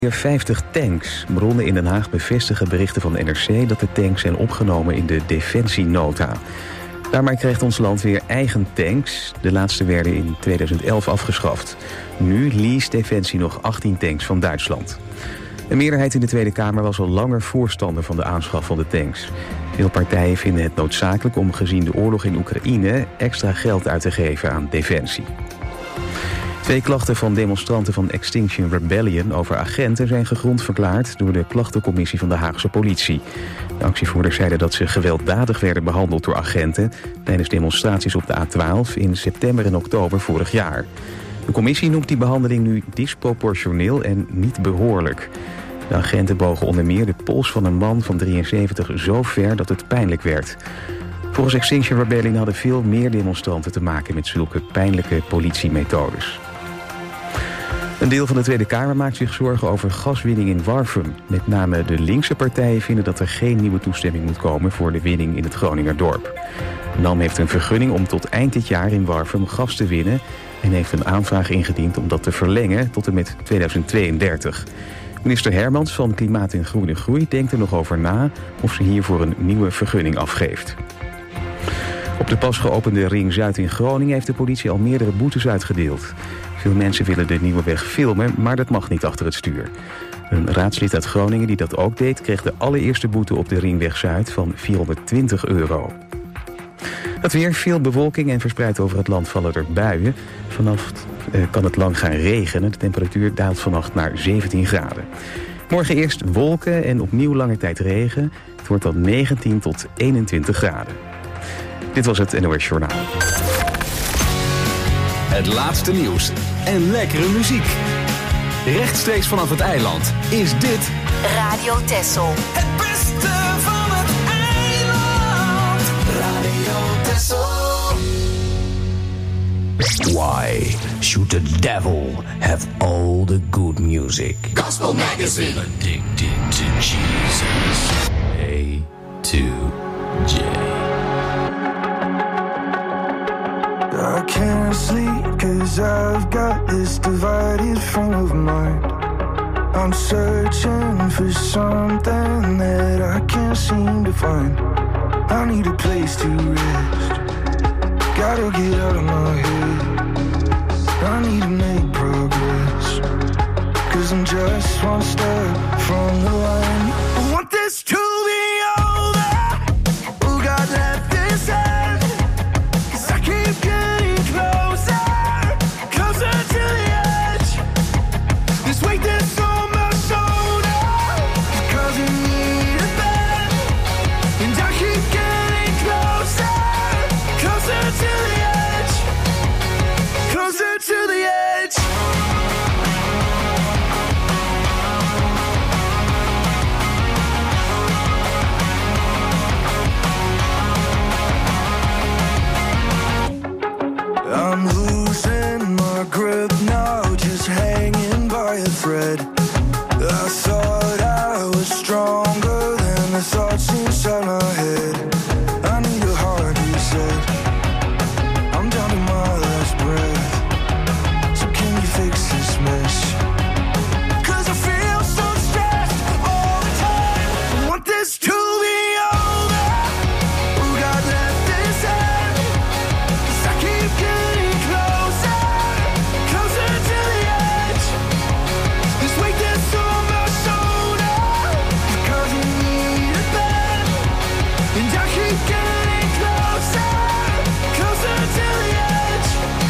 50 tanks. Bronnen in Den Haag bevestigen berichten van de NRC dat de tanks zijn opgenomen in de defensienota. Daarmee krijgt ons land weer eigen tanks. De laatste werden in 2011 afgeschaft. Nu leest Defensie nog 18 tanks van Duitsland. Een meerderheid in de Tweede Kamer was al langer voorstander van de aanschaf van de tanks. Veel partijen vinden het noodzakelijk om gezien de oorlog in Oekraïne extra geld uit te geven aan Defensie. 2 klachten van demonstranten van Extinction Rebellion over agenten zijn gegrond verklaard door de klachtencommissie van de Haagse politie. De actievoerders zeiden dat ze gewelddadig werden behandeld door agenten tijdens demonstraties op de A12 in september en oktober vorig jaar. De commissie noemt die behandeling nu disproportioneel en niet behoorlijk. De agenten bogen onder meer de pols van een man van 73 zo ver dat het pijnlijk werd. Volgens Extinction Rebellion hadden veel meer demonstranten te maken met zulke pijnlijke politiemethodes. Een deel van de Tweede Kamer maakt zich zorgen over gaswinning in Warffum. Met name de linkse partijen vinden dat er geen nieuwe toestemming moet komen voor de winning in het Groningerdorp. NAM heeft een vergunning om tot eind dit jaar in Warffum gas te winnen en heeft een aanvraag ingediend om dat te verlengen tot en met 2032. Minister Hermans van Klimaat en Groene Groei denkt er nog over na of ze hiervoor een nieuwe vergunning afgeeft. Op de pas geopende Ring Zuid in Groningen heeft de politie al meerdere boetes uitgedeeld. Veel mensen willen de nieuwe weg filmen, maar dat mag niet achter het stuur. Een raadslid uit Groningen die dat ook deed, kreeg de allereerste boete op de Ringweg Zuid van €420. Het weer, veel bewolking en verspreid over het land vallen er buien. Vannacht kan het lang gaan regenen. De temperatuur daalt vannacht naar 17 graden. Morgen eerst wolken en opnieuw lange tijd regen. Het wordt dan 19 tot 21 graden. Dit was het NOS Journaal. Het laatste nieuws en lekkere muziek. Rechtstreeks vanaf het eiland is dit Radio Texel. Het beste van het eiland. Radio Texel. Why should the devil have all the good music? Gospel Magazine. Addicted to Jesus. A to J. I can't sleep 'cause I've got this divided frame of mind. I'm searching for something that I can't seem to find. I need a place to rest. Gotta get out of my head. I need to make progress. 'Cause I'm just one step from the line. I want this to be over. Oh God, let this end. 'Cause I keep getting closer, closer to the edge. This weight that's on my shoulder is causing me to bend. And I keep getting closer, closer to the edge. Closer to the edge. I'm losing my grip now, just hanging by a thread. I thought I was stronger than the thoughts inside my head. I need a hard reset. I'm down to my last breath. So can you fix this mess? 'Cause I feel so stressed all the time. I want this to be over. Oh God, let this end. 'Cause I keep getting closer, closer to the edge. This weight that's on my shoulder is causing me to bend. And I keep getting closer, closer to the edge.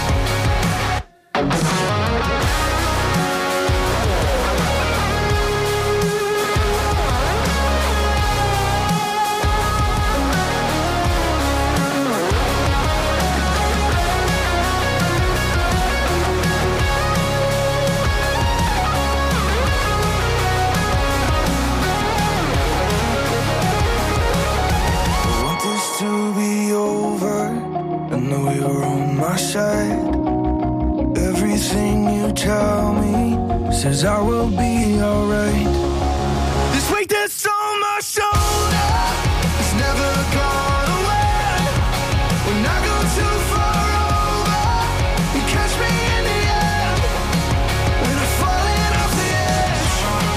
I want this to be over. I know you're on my side. Everything you tell me says I will be alright. This weight that's on my shoulder is never gone away. When I go too far over, you catch me in the end. When I'm falling off the edge.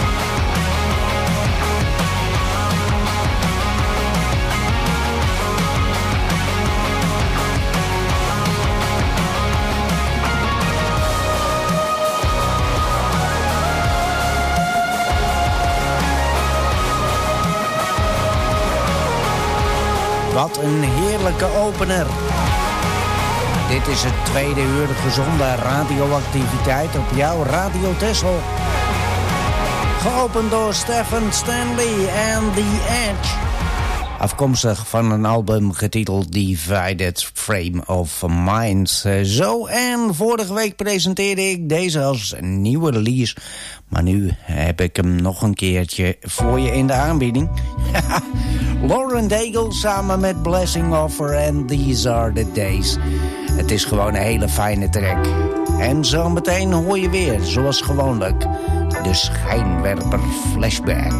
Wat een heerlijke opener. Dit is het tweede uur gezonde radioactiviteit op jouw Radio Texel. Geopend door Stephen Stanley en The Edge. Afkomstig van een album getiteld Divided Frame of Minds. Zo, en vorige week presenteerde ik deze als een nieuwe release. Maar nu heb ik hem nog een keertje voor je in de aanbieding. Lauren Daigle samen met Blessing Offer en These Are The Days. Het is gewoon een hele fijne track. En zo meteen hoor je weer, zoals gewoonlijk, de schijnwerper flashback.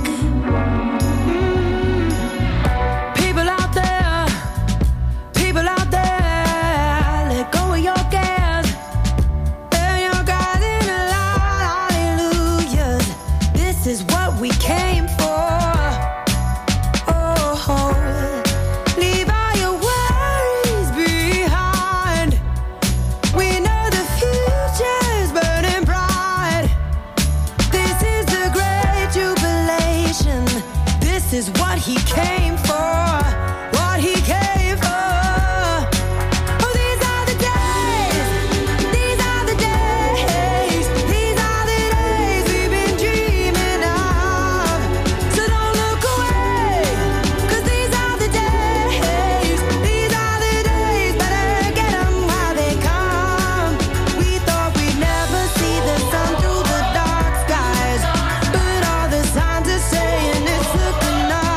Is what he came for, what he came for. Oh, these are the days, these are the days, these are the days we've been dreaming of. So don't look away, 'cause these are the days, better get them while they come. We thought we'd never see the sun through the dark skies, but all the signs are saying it's looking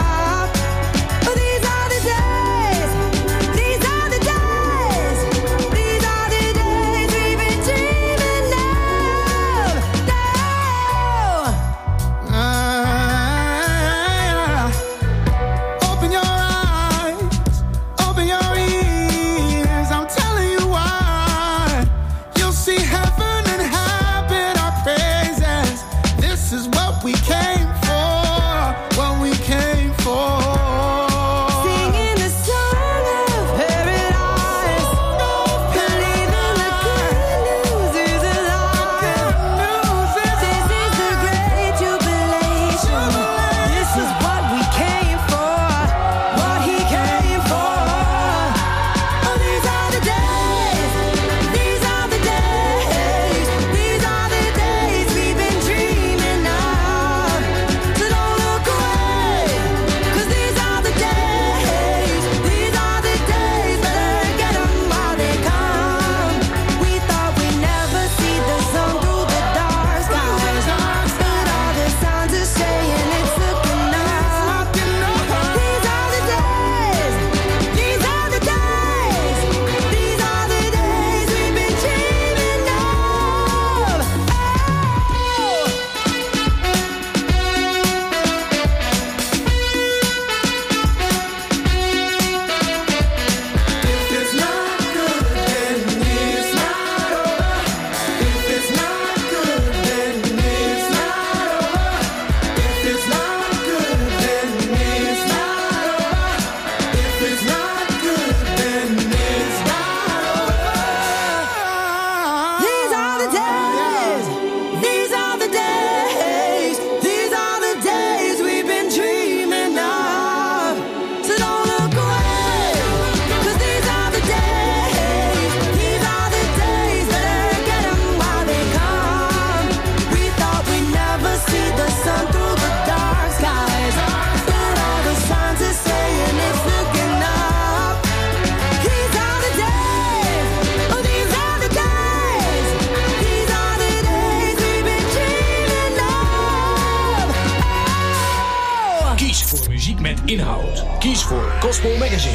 inhoud. Kies voor Gospel Magazine.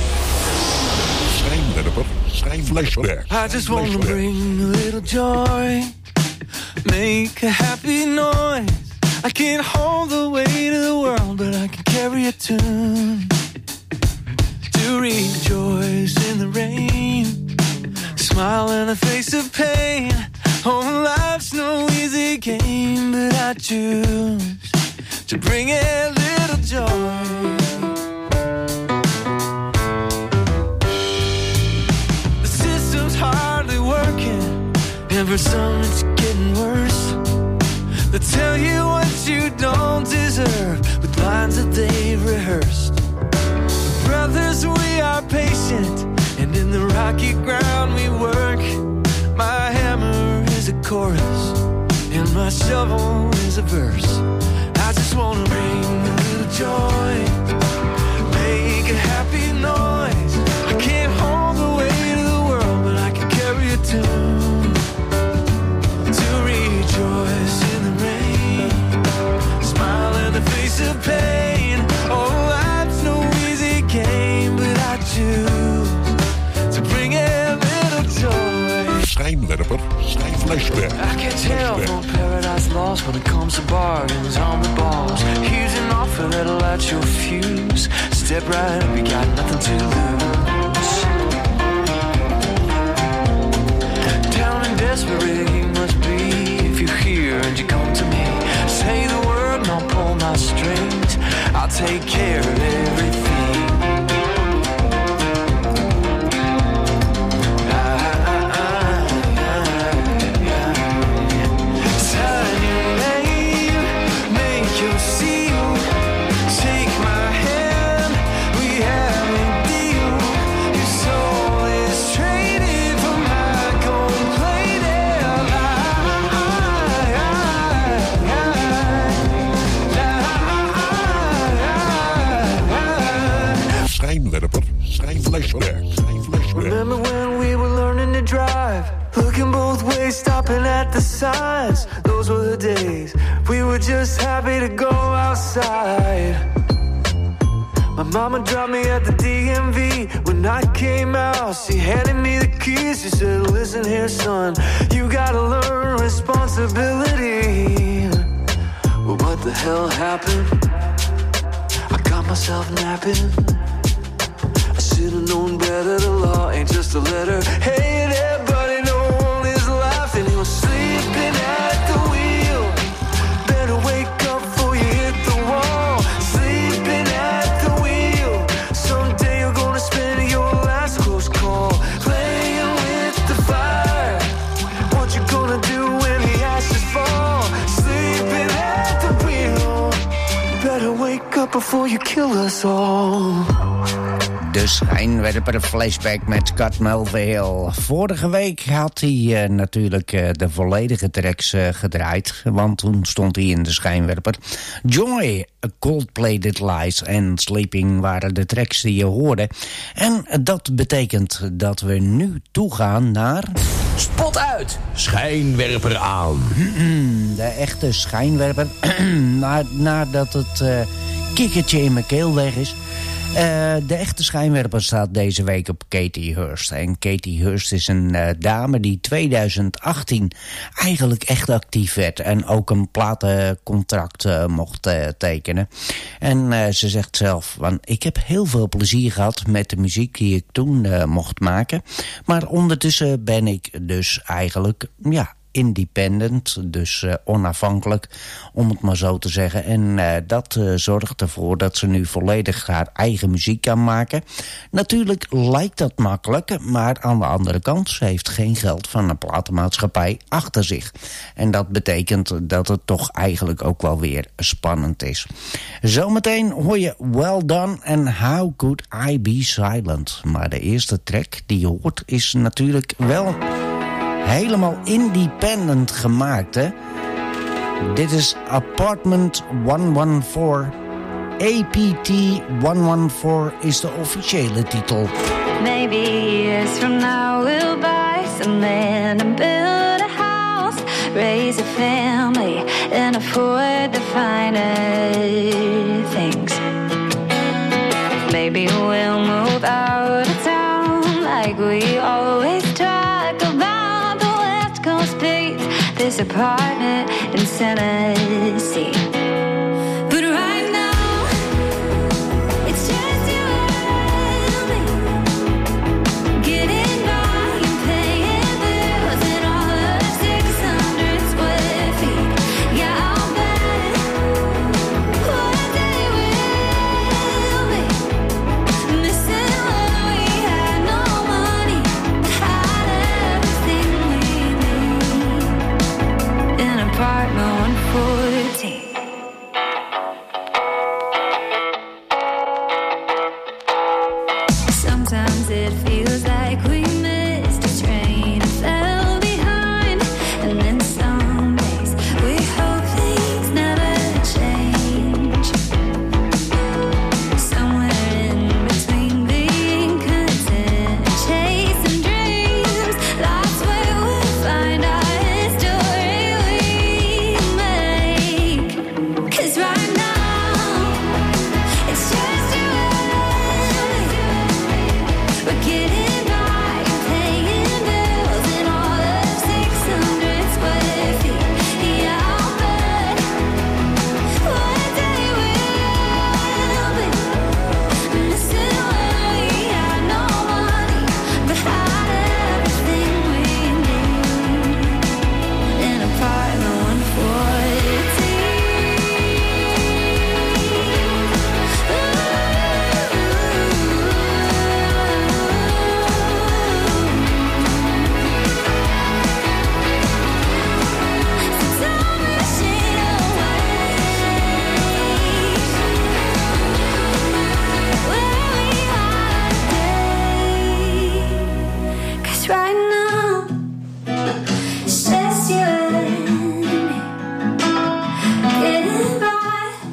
Flashback. I just want to bring a little joy, make a happy noise. I can't hold the weight of the world, but I can carry a tune to rejoice in the rain, smile in the face of pain. Oh, life's no easy game, but I choose to bring a little joy. The system's hardly working, and for some it's getting worse. They tell you what you don't deserve with lines that they've rehearsed. Brothers, we are patient, and in the rocky ground we work. My hammer is a chorus, and my shovel is a verse. I just wanna bring a little joy, make a happy noise. I can't hold the weight of the world, but I can carry a tune to rejoice in the rain, smile in the face of pain. Oh, life's no easy game, but I choose to bring a little joy. Schijnwerper, schijnflashback. I can tell from paradise lost when it comes to bargains on the balls. Here's an offer that'll light your fuse. Step right up, you got nothing to lose. Down and desperate you must be if you're here and you come to me. Say the word and I'll pull my strings. I'll take care of everything. Remember when we were learning to drive, looking both ways, stopping at the signs. Those were the days we were just happy to go outside. My mama dropped me at the DMV. When I came out, she handed me the keys. She said, listen here, son, you gotta learn responsibility. Well, what the hell happened? I got myself napping. Should've known better, the law ain't just a letter. Hey there, buddy, no one is laughing. He was sleeping at the wheel. Better wake up before you hit the wall. Sleeping at the wheel. Someday you're gonna spend your last close call playing with the fire. What you gonna do when the ashes fall? Sleeping at the wheel. Better wake up before you kill us all. De schijnwerper flashback met Scott Melville. Vorige week had hij natuurlijk de volledige tracks gedraaid. Want toen stond hij in de schijnwerper. Joy, Coldplay Did Lies en Sleeping waren de tracks die je hoorde. En dat betekent dat we nu toegaan naar... Spot uit, schijnwerper aan. De echte schijnwerper. Nadat het kikkertje in mijn keel weg is... De echte schijnwerper staat deze week op Katie Hurst. En Katie Hurst is een dame die 2018 eigenlijk echt actief werd. En ook een platencontract mocht tekenen. En ze zegt zelf, ik heb heel veel plezier gehad met de muziek die ik toen mocht maken. Maar ondertussen ben ik dus eigenlijk, independent, dus onafhankelijk, om het maar zo te zeggen. En dat zorgt ervoor dat ze nu volledig haar eigen muziek kan maken. Natuurlijk lijkt dat makkelijk, maar aan de andere kant, ze heeft geen geld van een platenmaatschappij achter zich. En dat betekent dat het toch eigenlijk ook wel weer spannend is. Zometeen hoor je Well Done en How Could I Be Silent. Maar de eerste track die je hoort is natuurlijk wel... helemaal independent gemaakt, hè? Dit is Apartment 114. APT 114 is de officiële titel. Maybe years from now we'll buy some land and build a house, raise a family and afford the finer things. Maybe we'll move out of town like we always talk about the West Coast Peaks, this apartment in Tennessee. But right now, it's just you and me, getting by and paying bills in all of 600 square feet. Yeah, I'll bet one day we'll be missing when we had no money, had everything we need in apartment 114.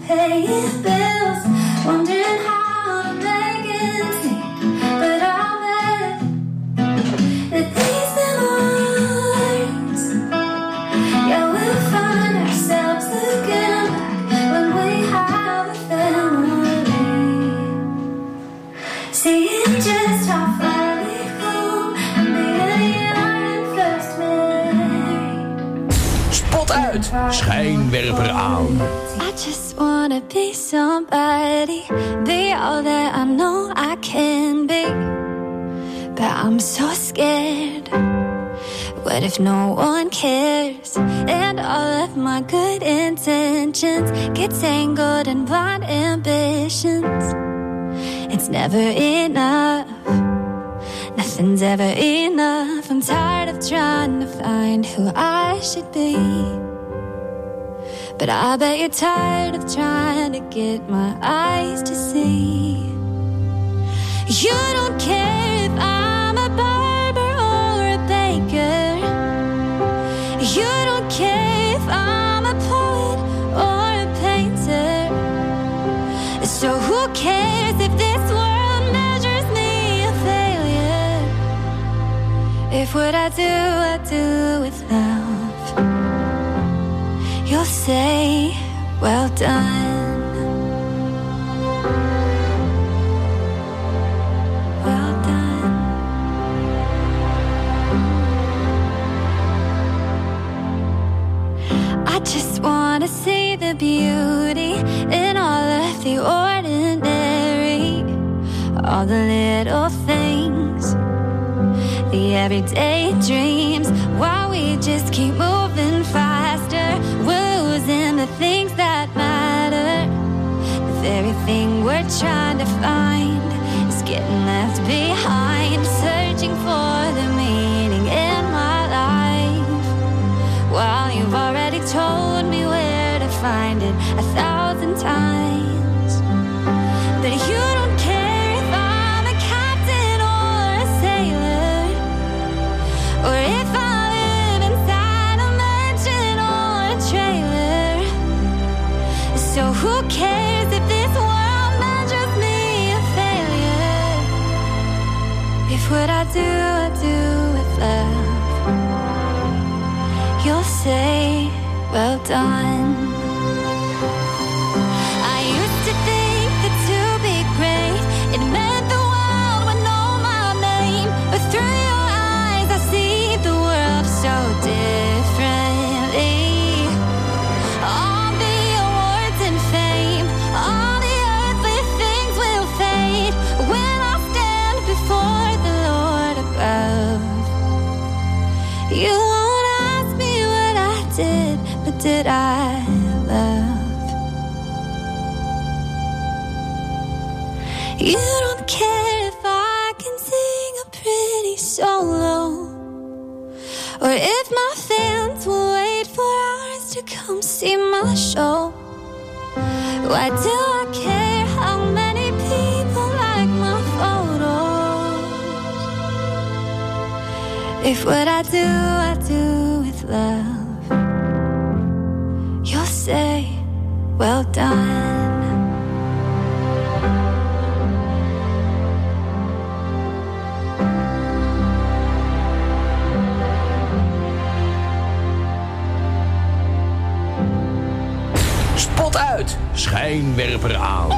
paying bills, wondering how to make ends meet. But I'll bet that these memories, yeah, we'll find ourselves again when we have a family. Seeing just how far we've come and being young and first married. Spot uit, schijnwerper aan. I just wanna be somebody, be all that I know I can be. But I'm so scared. What if no one cares? And all of my good intentions get tangled in blind ambitions. It's never enough. Nothing's ever enough. I'm tired of trying to find who I should be. But I bet you're tired of trying to get my eyes to see. You don't care if I'm a barber or a baker. You don't care if I'm a poet or a painter. So who cares if this world measures me a failure? If what I do with love, you'll say, well done. Well done. I just want to see the beauty in all of the ordinary. All the little things, the everyday dreams. While we just keep moving faster, we're losing the things that matter. The very thing we're trying to find is getting left behind. Searching for the meaning in my life, while you've already told me where to find it 1,000 times. But you don't care if I'm a captain or a sailor, or if I live inside a mansion or a trailer. So who cares if this world measures me a failure? If what I do with love, you'll say, well done. I used to think that to be great, it meant the world would know my name. But through your eyes I see the world so differently. All the awards and fame, all the earthly things will fade when I stand before the Lord above. You won't ask me what I did, but did I love? You don't care if I can sing a pretty solo, or if my fans will wait for hours to come see my show. Why do I care how many people like my photos? If what I do with love, you'll say, well done. Spot uit, schijnwerper aan.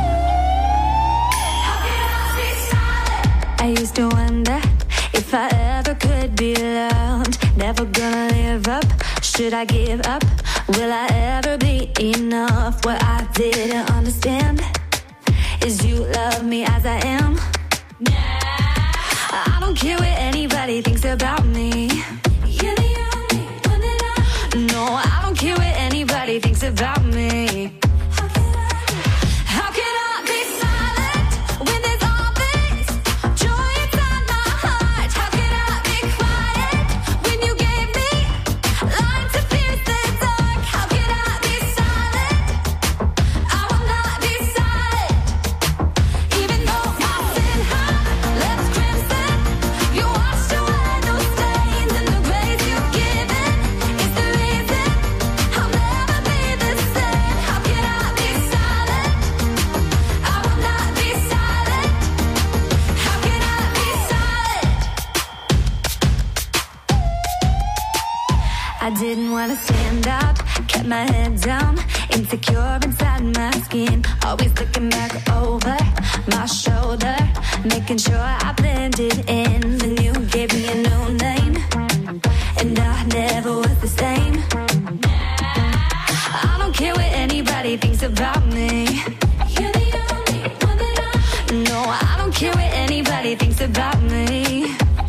I used to wonder if I ever could be loved. Never gonna live up. Should I give up? Will I ever be enough? What I didn't understand is you love me as I am. I don't care what anybody thinks about me. You're the only one that I need. No, I don't care what anybody thinks about me. How can I be silent when there's all this joy inside my heart? How can I be quiet when you gave me light to pierce the dark? How can I be silent? I will not be silent. Even though my sin had left crimson, you washed away those stains, and the grace you've given is the reason I'll never be the same. I didn't wanna stand up, kept my head down, insecure inside my skin, always looking back over my shoulder, making sure I blended in. Then you gave me a new name, and I never was the same. I don't care what anybody thinks about me. You're the only one that I need. No, I don't care what anybody thinks about me.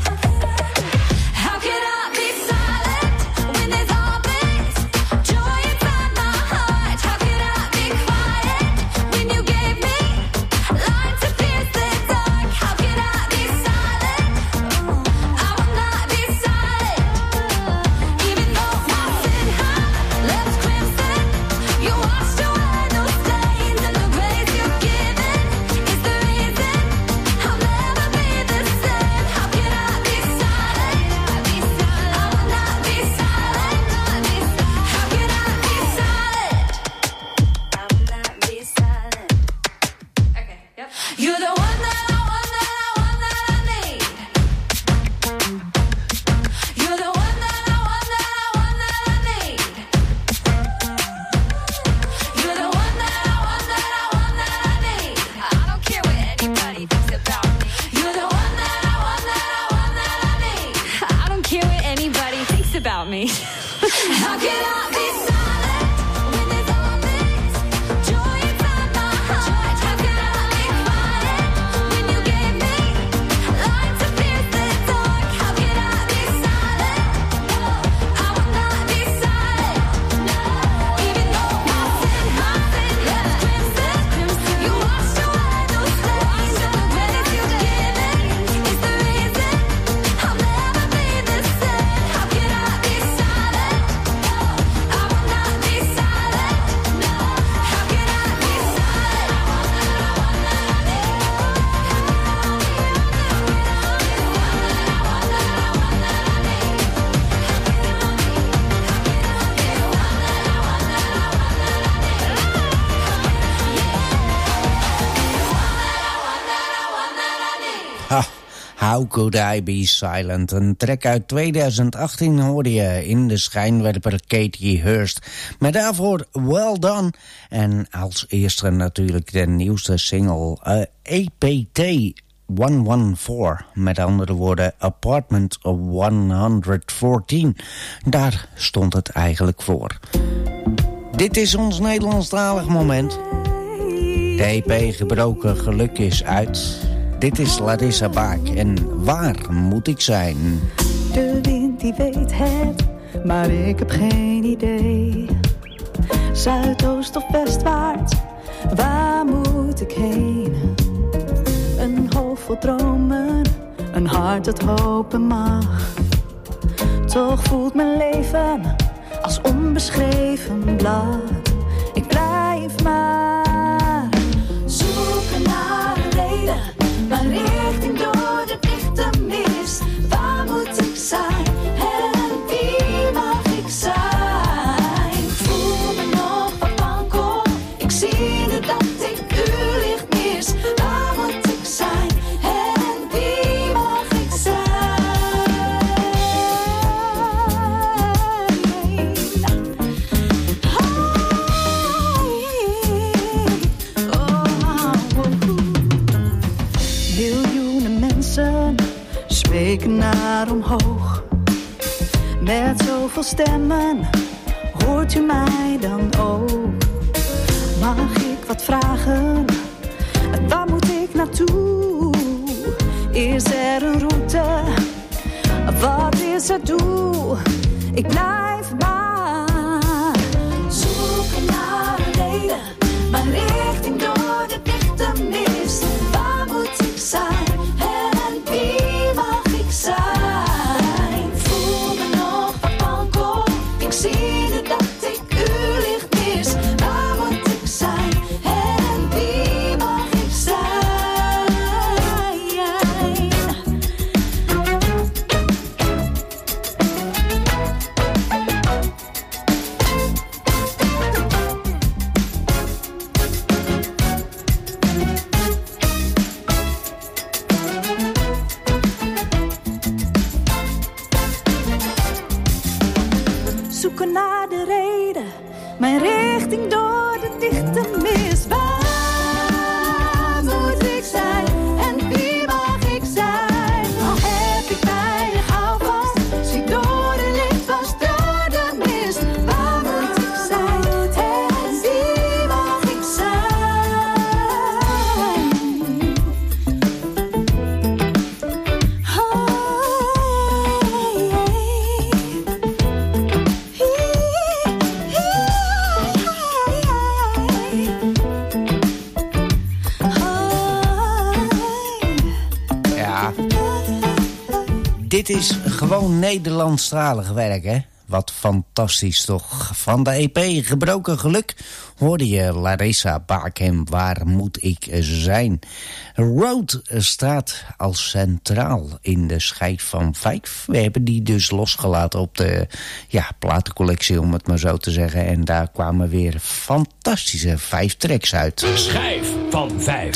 How Could I Be Silent? Een track uit 2018 hoorde je in de schijnwerper Katie Hurst. Maar daarvoor Well Done. En als eerste natuurlijk de nieuwste single APT 114. Met andere woorden Apartment 114. Daar stond het eigenlijk voor. Dit is ons Nederlandstalig moment. De EP Gebroken Geluk is uit. Dit is Larissa Baak en Waar moet ik zijn? De wind die weet het, maar ik heb geen idee. Zuidoost of westwaarts, waar moet ik heen? Een hoofd vol dromen, een hart dat hopen mag. Toch voelt mijn leven als onbeschreven blad. Ik blijf maar zoeken naar een reden. Mijn richting door de dichte mist. Waar moet ik zijn en wie mag ik zijn? Ik voel me nog wat wankel. Ik zie nu dat ik uw licht mis. Waar moet ik zijn en wie mag ik zijn? Miljoenen mensen spreken naar omhoog. Met zoveel stemmen hoort u mij dan ook? Mag ik wat vragen? Waar moet ik naartoe? Is er een route? Wat is het doel? Ik blijf maar zoeken naar een reden. Mijn richting door de dichte mist. Waar moet ik zijn en wie mag ik zijn? Voel me nog wat wankel. Ik zie nu dat ik uw licht mis. Waar moet ik zijn en wie mag ik zijn? Dit is gewoon Nederlandstalig werk, hè? Wat fantastisch toch. Van de EP Gebroken Geluk hoorde je Larissa Bakem, Waar moet ik zijn? Road staat als centraal in de schijf van 5. We hebben die dus losgelaten op de platencollectie, om het maar zo te zeggen. En daar kwamen weer fantastische 5 tracks uit. Schijf van 5.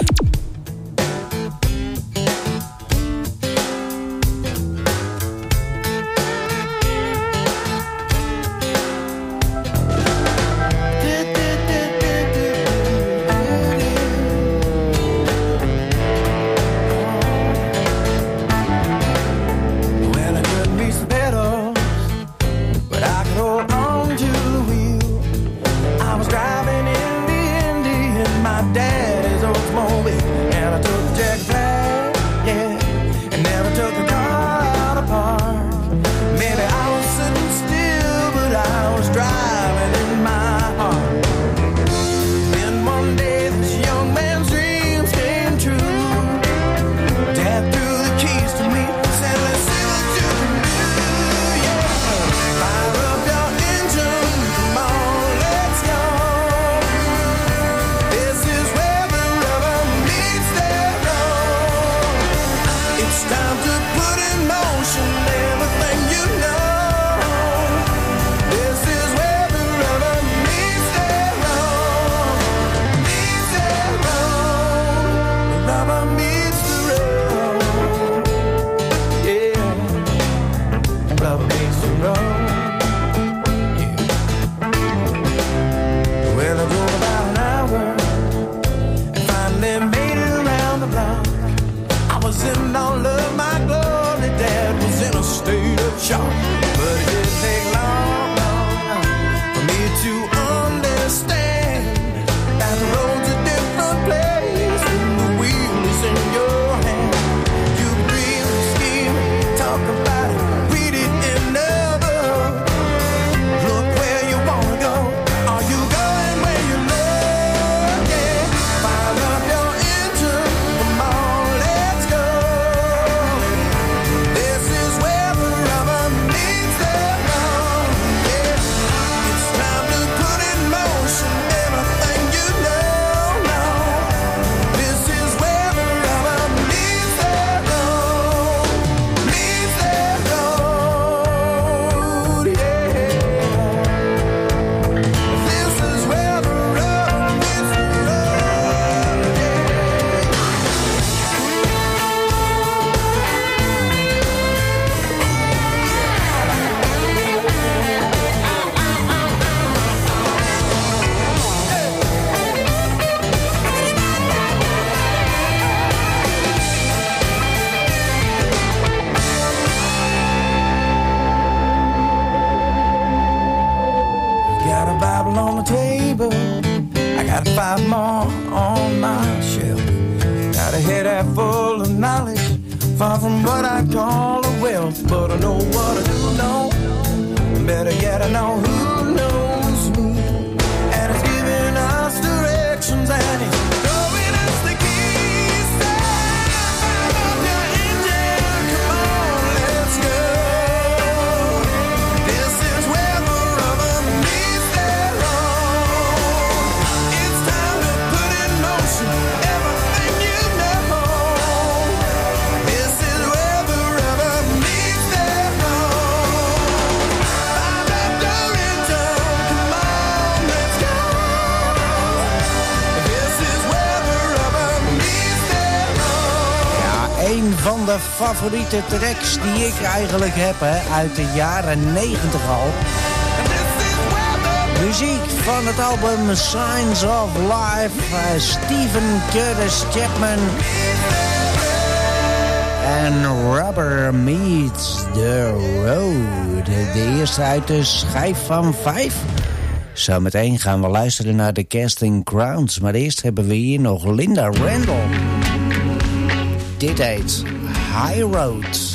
Far from what I call a wealth, but I know what I do know. Better yet, I know who knows me, and it's giving us directions, and it's throwing us the keys. Fire up your engine, come on, let's go. This is where the rubber meets the road. It's time to put in motion everything you know. This is where the rubber meets the road. Fire up your engine, come on, let's go. This is where the rubber meets the road. Ja, een van de favoriete tracks die ik eigenlijk heb, hè, uit de jaren 90 al. Muziek van het album Signs of Life, Stephen Curtis Chapman. En Rubber Meets the Road. De eerste uit de schijf van 5. Zometeen gaan we luisteren naar de Casting Crowns. Maar eerst hebben we hier nog Linda Randall. Dit heet High Road.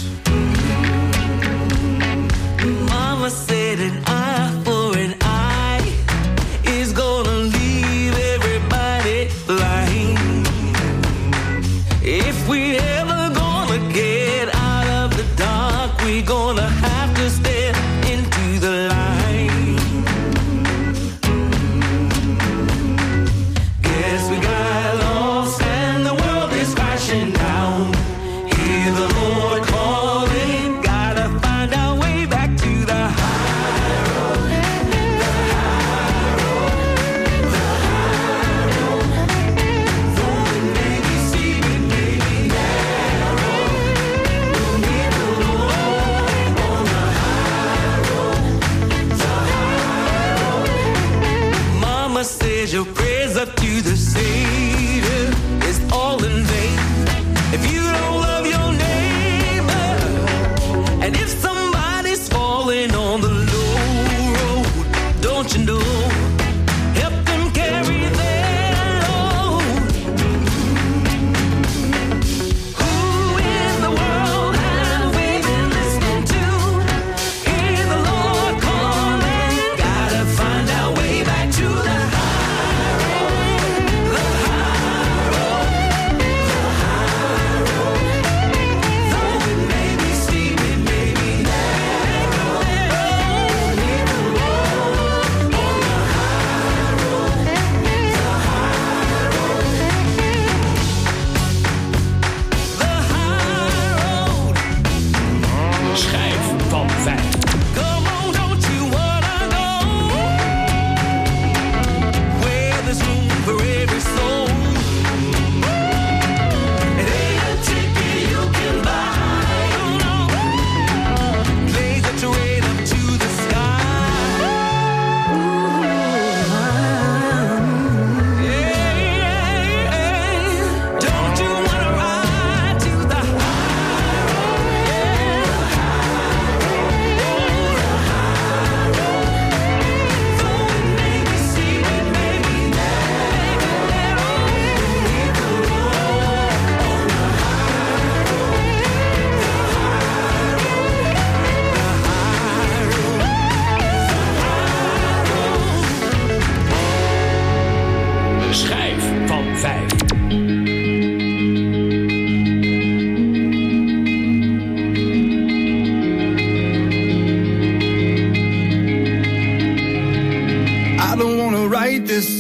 Mama said an eye for an eye is gonna leave everybody blind. If we ever gonna get out of the dark, we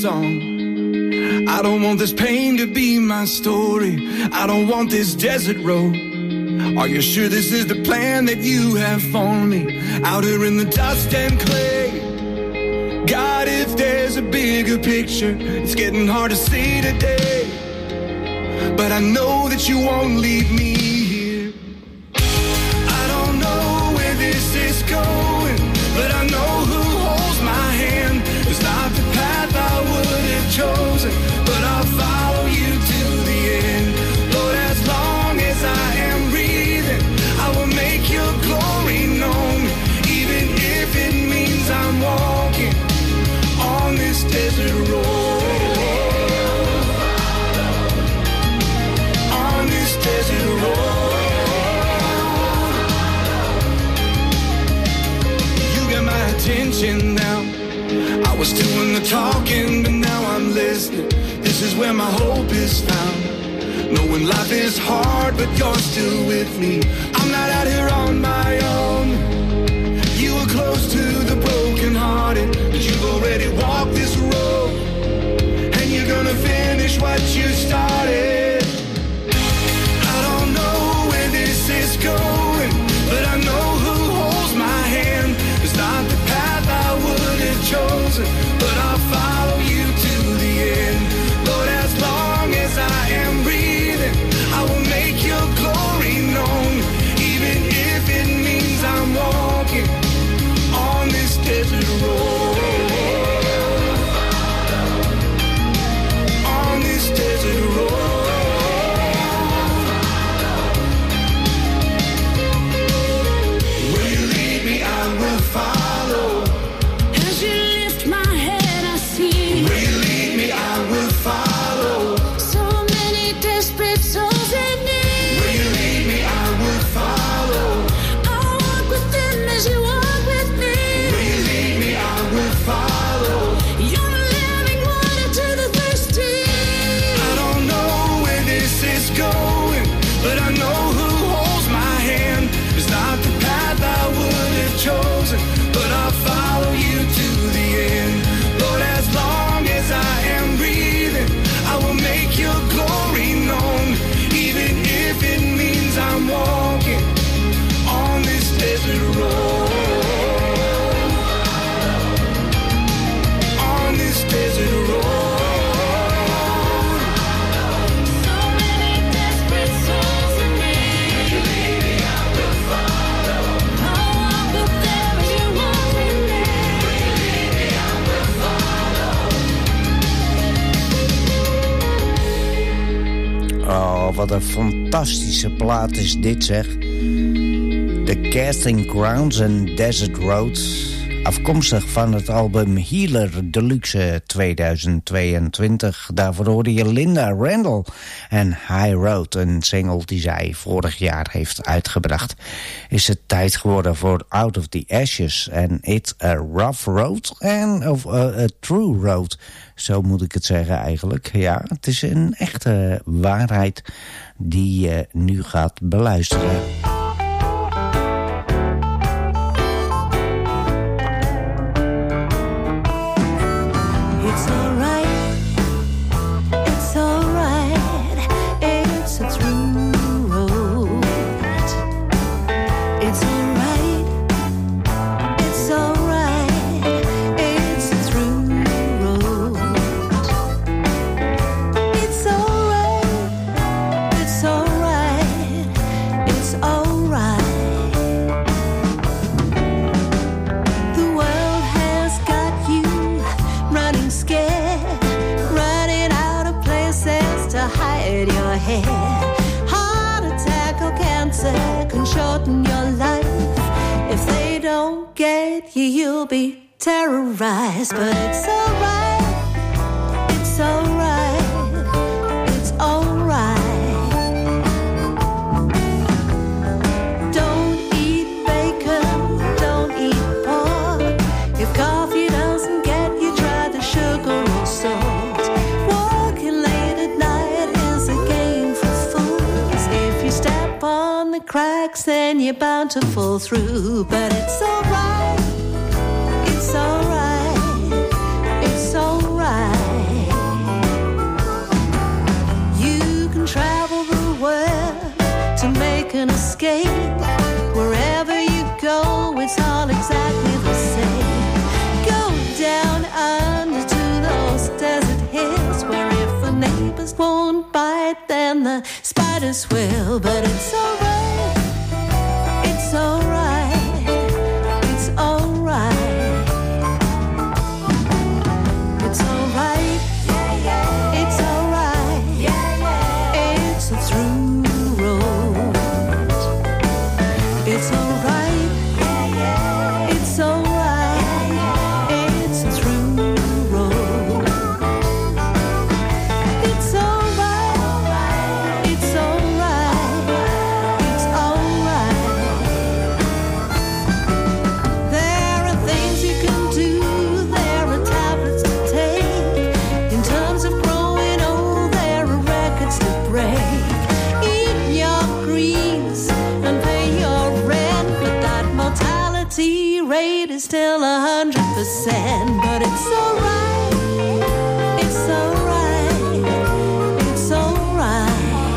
song. I don't want this pain to be my story. I don't want this desert road. Are you sure this is the plan that you have for me? Out here in the dust and clay. God, if there's a bigger picture, it's getting hard to see today. But I know that you won't leave me here. I don't know where this is going, but I know who holds my hand. It's not the path I would have chosen, but I'll follow you to the end. Lord, as long as I am breathing, I will make your glory known, even if it means I'm walking on this desert road. On this desert road. You got my attention now. I was doing the talking, but now I'm listening. This is where my hope is found. Knowing life is hard, but you're still with me. I'm not out here on my own. You were close to the brokenhearted, but you've already walked this road, and you're gonna finish what you started. I don't know where this is going, but I know who holds my hand. It's not the path I would have chosen, but I'll follow you to the end. Lord, as long as I am breathing, I will make your glory known, even if it means I'm walking on this desert road. On this desert road. Where you lead me, I will follow. As you lift my head, I see. Where you lead me, I will follow. So many desperate souls in need. Where you lead me, I will follow. I'll walk with them as you walk with me. Where you lead me, I will follow. You're the living water to the thirsty. I don't know where this is going, but I know who holds my hand. It's not the path I would have chosen, but I'll follow you to the end. Lord, as long as I am breathing, I will make your glory known, even if it means I'm walking on this desert road. On this desert road. So many desperate souls in need. You lead me, I will follow. I'll walk with them as you walk with me. You lead me, I will follow. Oh, wat een fantastische plaat is dit, zeg. The Casting Crowns and Desert Road. Afkomstig van het album Healer Deluxe 2022. Daarvoor hoorde je Linda Randall en High Road. Een single die zij vorig jaar heeft uitgebracht. Is het tijd geworden voor Out of the Ashes. En It's a Rough Road. Of a True Road. Zo moet ik het zeggen eigenlijk. Ja, het is een echte waarheid die je nu gaat beluisteren. It's alright, it's alright, it's a true road. It's alright, it's alright, it's a true road. It's alright, it's alright, it's alright. The world has got you running scared, running out of places to hide your head. Heart attack or cancer can shorten your life. If they don't get you, you'll be terrorized. But it's alright, it's alright, it's alright. Don't eat bacon, don't eat pork. If coffee doesn't get you, try the sugar or salt. Walking late at night is a game for fools. If you step on the cracks, then you're bound to fall through. But it's alright, it's alright, it's alright. can escape. Wherever you go, it's all exactly the same. Go down under to those desert hills, where if the neighbors won't bite, then the spiders will. But it's alright, it's alright, it's alright. It's alright, it's alright, it's a through road. It's alright, it's alright, it's a through road. It's alright, it's alright, it's alright. There are things you can do, there are tablets to take. In terms of growing old, there are records to break. Eat your greens and pay your rent, but that mortality rate is still 100%. But it's alright, it's alright, it's alright.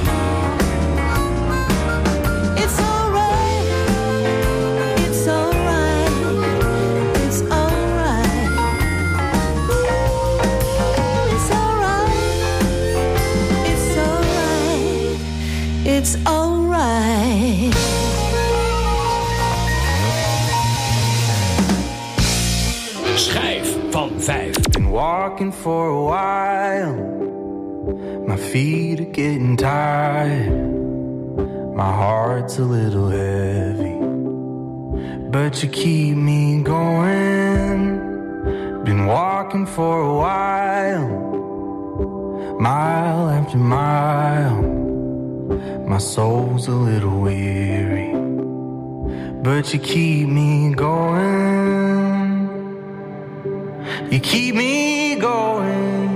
It's alright, it's alright, it's alright. It's alright, it's alright, it's alright. Schijf van 5. Been walking for a while. My feet are getting tired. My heart's a little heavy, but you keep me going. Been walking for a while, mile after mile. My soul's a little weary, but you keep me going. You keep me going.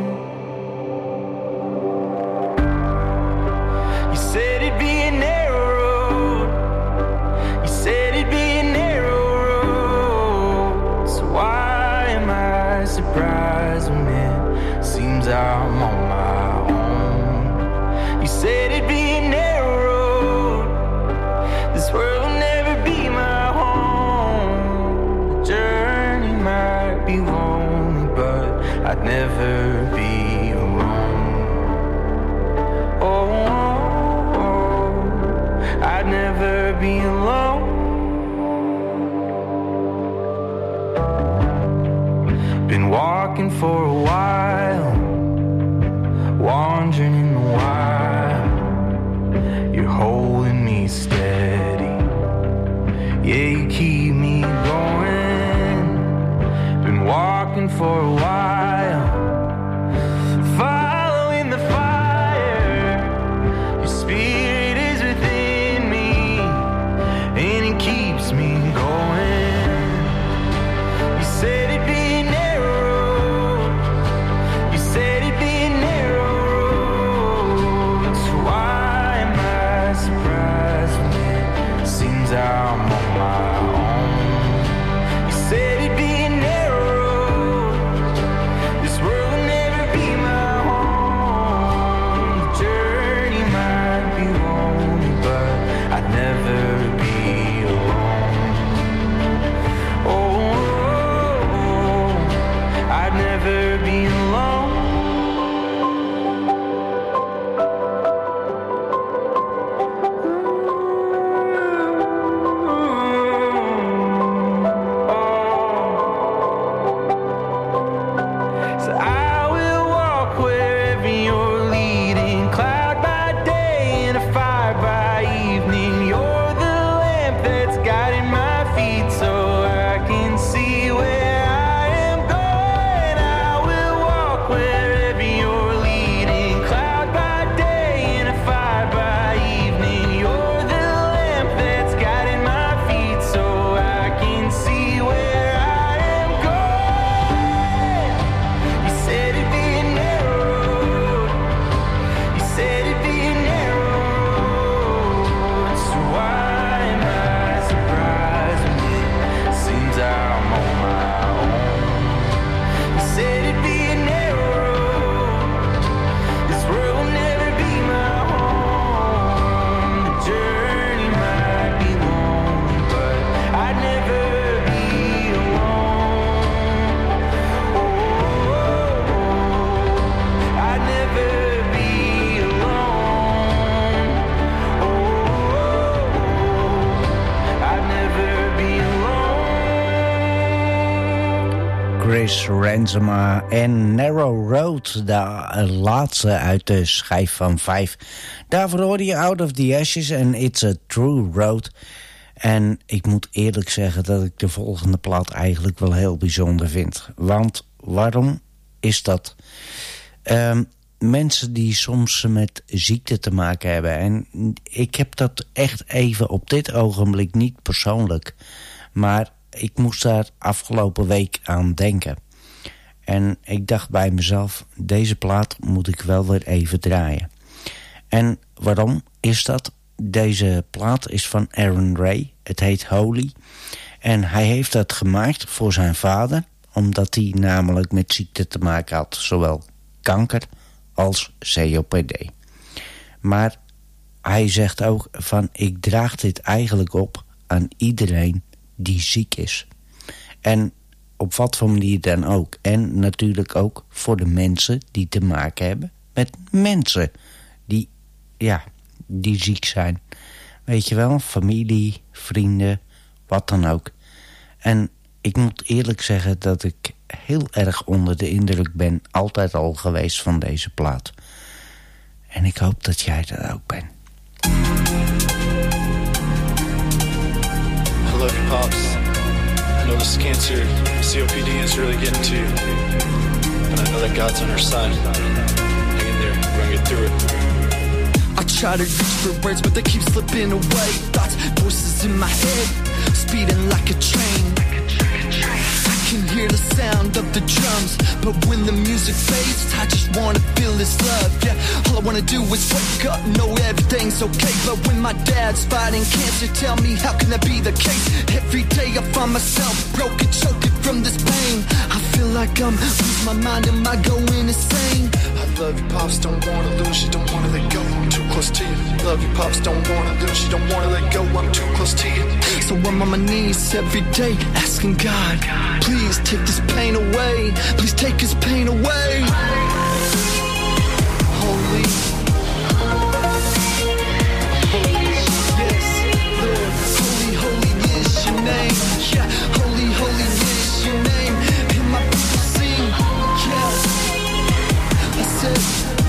You said it'd be a narrow road. You said it'd be a narrow road. So why am I surprised when it seems I'm on my own? You said it'd be a narrow road. This world will never be my home. The journey might be lonely, but I'd never be alone. Oh, oh, oh, I'd never be alone. Been walking for a while, wandering in the wild. You're holding me steady, yeah, you keep me going. Been walking for a while, following the fire. Your spirit is within me, and it keeps me going. You said it'd be a narrow road. You said it'd be a narrow road. Chris Renzema en Narrow Road, de laatste uit de schijf van 5. Daarvoor hoorde je Out of the Ashes en It's a True Road. En ik moet eerlijk zeggen dat ik de volgende plaat eigenlijk wel heel bijzonder vind. Want waarom is dat? Mensen die soms met ziekte te maken hebben. En ik heb dat echt even op dit ogenblik niet persoonlijk. Maar ik moest daar afgelopen week aan denken. En ik dacht bij mezelf, deze plaat moet ik wel weer even draaien. En waarom is dat? Deze plaat is van Aaron Ray. Het heet Holy. En hij heeft dat gemaakt voor zijn vader, omdat hij namelijk met ziekte te maken had. Zowel kanker als COPD. Maar hij zegt ook van, ik draag dit eigenlijk op aan iedereen die ziek is. En op wat voor manier dan ook. En natuurlijk ook voor de mensen die te maken hebben met mensen die, ja, die ziek zijn. Weet je wel, familie, vrienden, wat dan ook. En ik moet eerlijk zeggen dat ik heel erg onder de indruk ben, altijd al geweest van deze plaat. En ik hoop dat jij dat ook bent. I love you, Pops. I know this cancer, COPD is really getting to you. But I know that God's on our side. Hang in there, we're gonna get through it. I try to reach for words, but they keep slipping away. Thoughts, voices in my head, speeding like a train. I can hear the sound of the drums, but when the music fades, I just wanna feel this love. Yeah, all I wanna do is wake up, know everything's okay. But when my dad's fighting cancer, tell me how can that be the case? Every day I find myself broken, choking from this pain. I feel like I'm losing my mind, am I going insane? I love you, Pops, don't wanna lose you, don't wanna let go, I'm too close to you. Love you, Pops, don't wanna lose you, don't wanna let go, I'm too close to you. So I'm on my knees every day, asking God, please take this pain away, please take his pain away. Holy, holy, yes, Lord, holy, holy is your name. Yeah, holy, holy is your name. And my people sing, yeah. I said,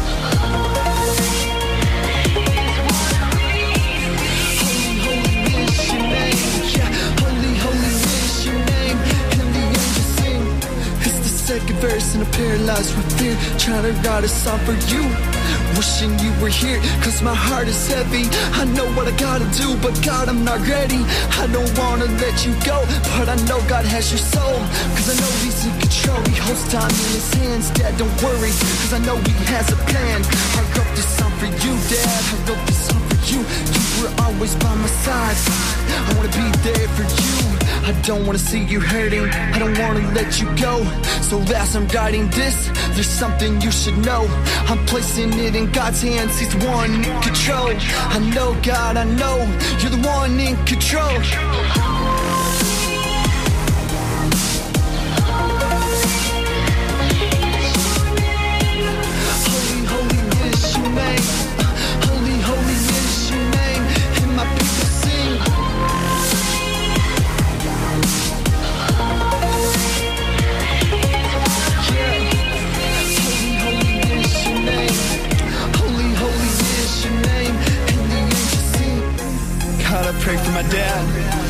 holy, holy is your name. Yeah, holy, holy is your name. And the angels sing. It's the second verse and I'm paralyzed with fear, trying to write a song for you, wishing you were here, cause my heart is heavy. I know what I gotta do, but God, I'm not ready. I don't wanna let you go, but I know God has your soul, cause I know he's in control. He holds time in his hands. Dad, don't worry, cause I know he has a plan. I wrote this song for you, Dad, I wrote this song for you. You were always by my side, I wanna be there for you. I don't wanna see you hurting, I don't wanna let you go. So as I'm writing this, there's something you should know. I'm placing it in God's hands, he's the one in control. I know, God, I know, you're the one in control. Holy, holy is your name. Holy, holy is your name. And my people sing. God, I pray for my dad.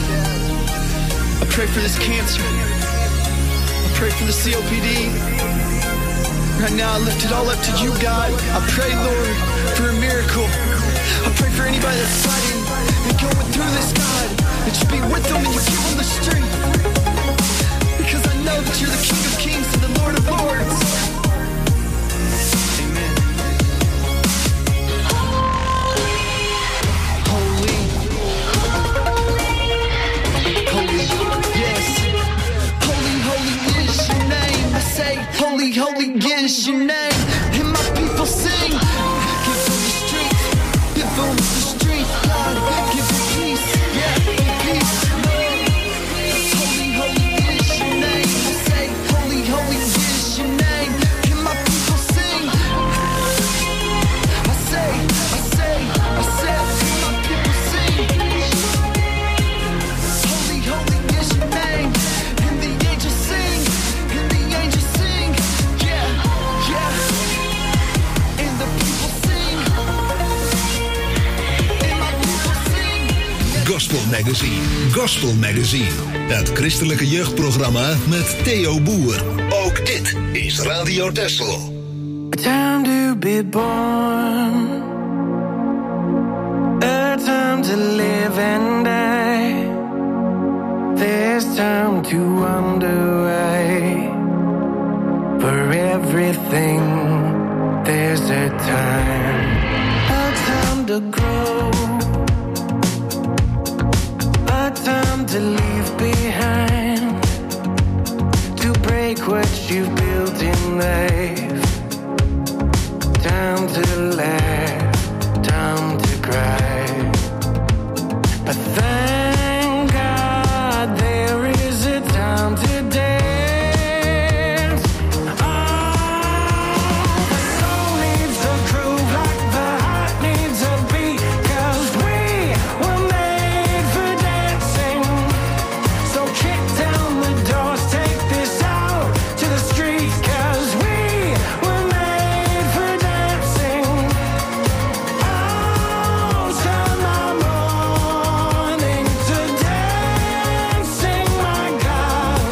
I pray for this cancer. I pray for the COPD. Right now I lift it all up to you, God. I pray, Lord, for a miracle. I pray for anybody that's fighting and going through this, God, that you be with them and you give them the strength. Because I know that you're the King of Kings and the Lord of Lords. Holy, holy is your name. And my people sing. Give them the strength. Give them the strength. God, give them peace. Yeah, peace. Lord. Holy, holy is your name. Say, holy, holy is your name. Magazine. Gospel Magazine. Het christelijke jeugdprogramma met Theo Boer. Ook dit is Radio Texel. A time to be born, a time to live and die. There's time to wonder why. For everything, there's a time to grow, a time to leave behind, to break what you've built in life. Time to laugh, time to cry. But thank God there is a time to dance. Oh, the soul needs a groove like the heart needs a beat. 'Cause we were made for dancing. So kick down the doors, take this out to the street. 'Cause we were made for dancing. Oh, turn my morning to dancing, my God.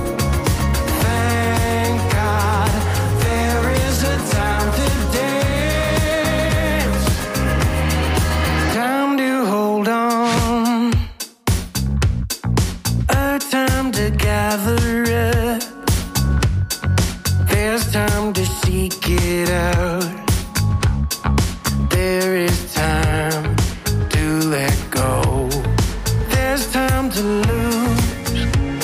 Thank God there is a time to dance. Time to hold on, a time to gather up. There's time to seek it out. There is time to let go. There's time to lose,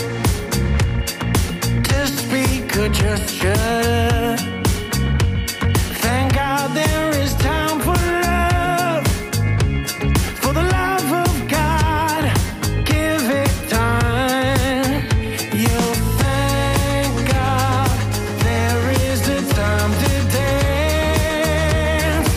to speak or just shut up. Thank God there is time for love, for the love of God. Give it time. You'll thank God there is a time to dance.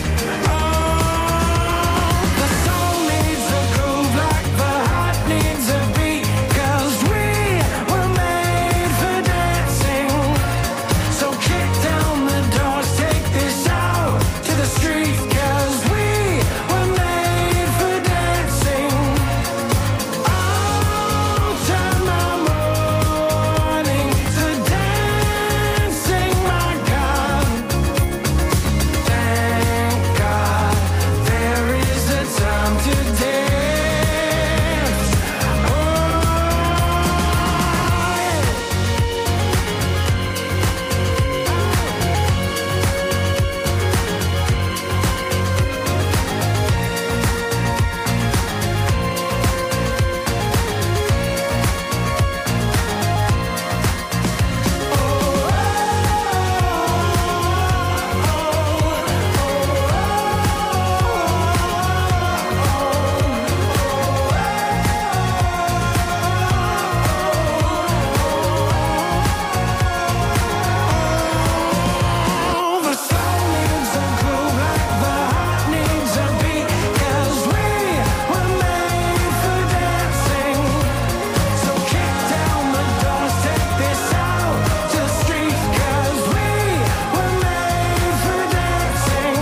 Oh, the soul needs a groove like the heart needs a beat. 'Cause we were made for dancing. So kick down the doors, take this out to the street. 'Cause we were made for dancing. Oh, turn my morning to dancing, my God. Thank God there is a time to dance. Oh, the soul needs a groove like the heart needs a beat. 'Cause we were made for dancing. So kick down the doors, take this out to the street. 'Cause we were made for dancing.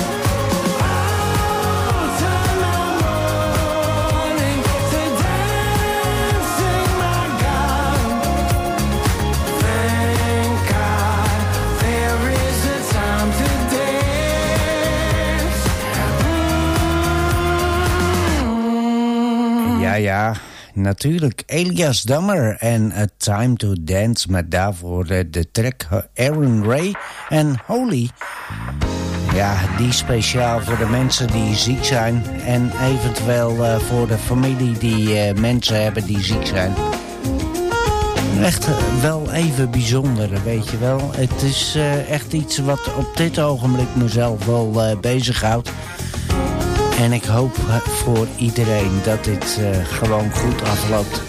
Oh, turn my morning to dancing, my God. Thank God there is a time to dance. Ja, natuurlijk. Elias Dammer en A Time to Dance. Met daarvoor de track Aaron Ray en Holy. Ja, die speciaal voor de mensen die ziek zijn. En eventueel voor de familie die mensen hebben die ziek zijn. Echt wel even bijzonder, weet je wel. Het is echt iets wat op dit ogenblik mezelf wel bezighoudt. En ik hoop voor iedereen dat dit gewoon goed afloopt.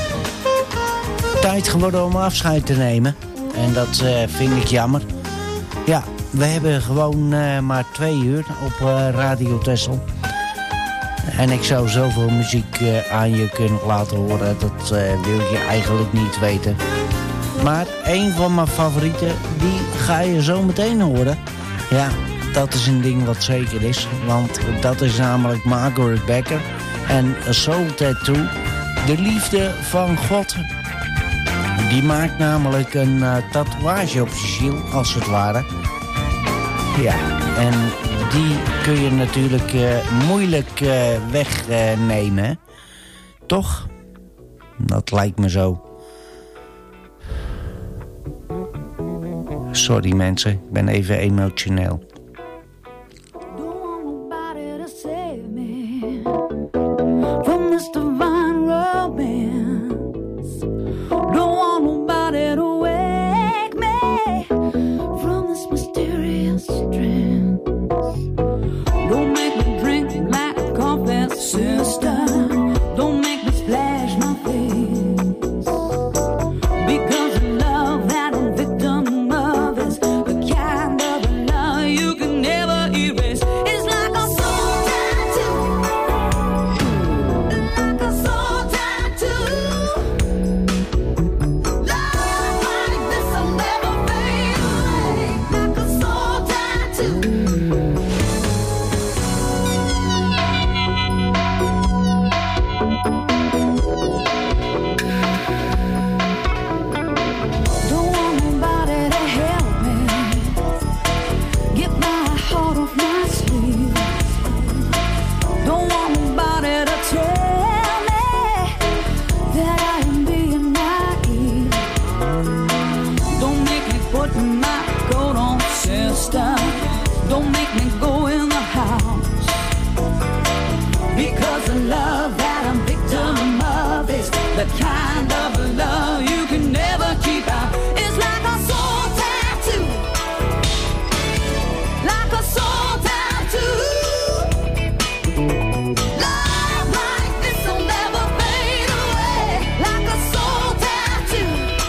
Tijd geworden om afscheid te nemen. En dat vind ik jammer. Ja, we hebben gewoon maar 2 uur op Radio Texel. En ik zou zoveel muziek aan je kunnen laten horen. Dat wil je eigenlijk niet weten. Maar een van mijn favorieten, die ga je zo meteen horen. Ja, dat is een ding wat zeker is. Want dat is namelijk Margaret Becker En Soul Tattoo, de liefde van God. Die maakt namelijk een tatoeage op je ziel, als het ware. Ja, en die kun je natuurlijk moeilijk wegnemen. Toch? Dat lijkt me zo. Sorry mensen, ik ben even emotioneel. From this divine romance, don't want nobody to wake me from this mysterious trance. Don't make me drink like coffee, sister. Don't make me splash my face, because the love that I'm victim of is the kind of love you can never erase. It's like a soul tattoo. Don't make me go in the house, because the love that I'm victim of is the kind of love you can never keep out. It's like a soul tattoo, like a soul tattoo. Love like this will never fade away, like a soul tattoo.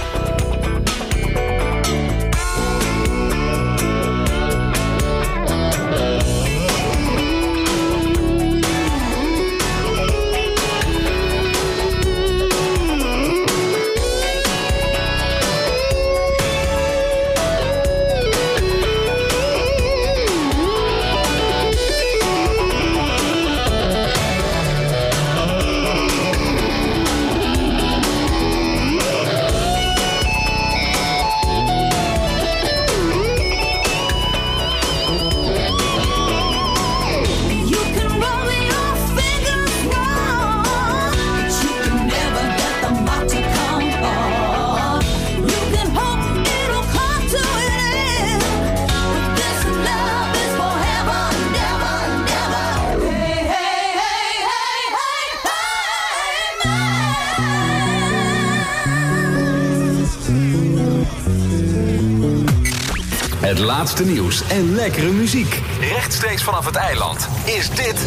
Het laatste nieuws en lekkere muziek. Rechtstreeks vanaf het eiland is dit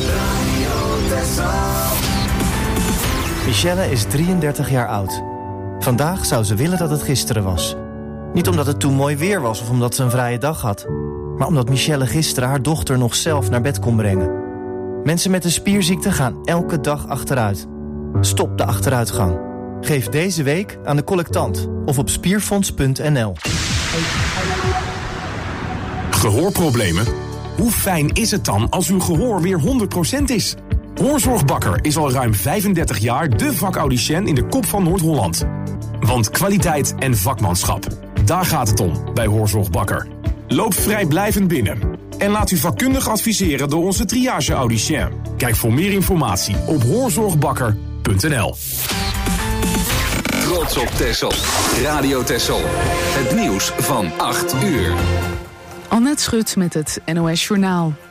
Michelle is 33 jaar oud. Vandaag zou ze willen dat het gisteren was. Niet omdat het toen mooi weer was of omdat ze een vrije dag had, maar omdat Michelle gisteren haar dochter nog zelf naar bed kon brengen. Mensen met een spierziekte gaan elke dag achteruit. Stop de achteruitgang. Geef deze week aan de collectant of op spierfonds.nl. Gehoorproblemen? Hoe fijn is het dan als uw gehoor weer 100% is? Hoorzorg Bakker is al ruim 35 jaar de vakaudicien in de kop van Noord-Holland. Want kwaliteit en vakmanschap, daar gaat het om bij Hoorzorg Bakker. Loop vrijblijvend binnen en laat u vakkundig adviseren door onze triage-audicien. Kijk voor meer informatie op hoorzorgbakker.nl. Trots op Texel. Radio Texel. Het nieuws van 8 uur. Annette Schut met het NOS Journaal.